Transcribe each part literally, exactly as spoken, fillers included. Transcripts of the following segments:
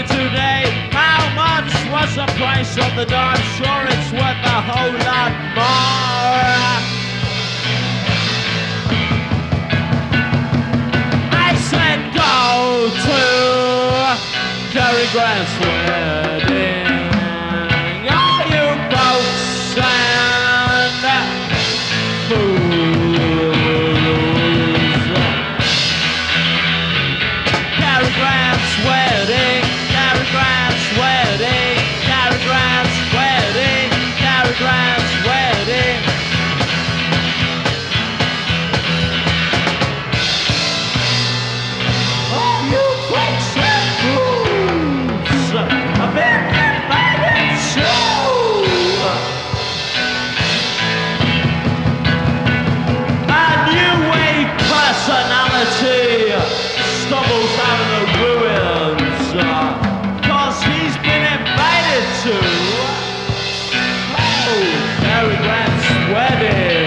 today. How much was the price of the dime? Sure, it's worth a whole lot more. I said go to Cary Grant's wedding. All you folks and fools. Cary Grant's wedding. Cary Grant's wedding. Cary Grant's wedding. Cary Grant's wedding. Oh, you folks and fools, I've been invited too. A new wave personality stumbles out of the ruins, uh, cause he's been invited to oh, Cary Grant's wedding.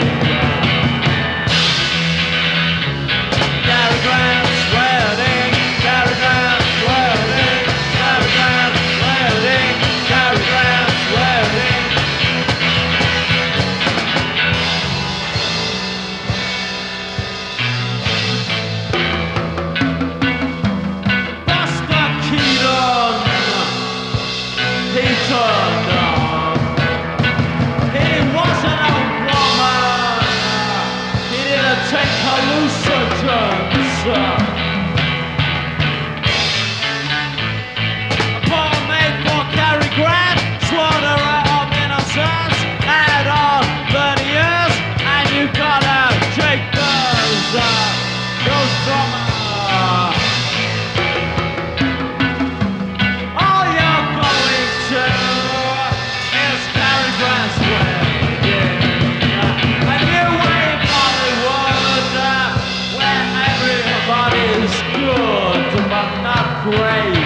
Cary Grant's wedding. Cary Grant's wedding. Cary Grant's wedding. Cary Grant's wedding. Buster Keaton, he turned up. He wasn't a woman. He didn't take hallucinogens. A poor made for Cary Grant, slaughter of innocence, add on thirty years, and you gotta take those, uh, those from, uh, all you're going to is Cary Grant's wedding. A new wave Hollywood, uh, where everybody's good but not great.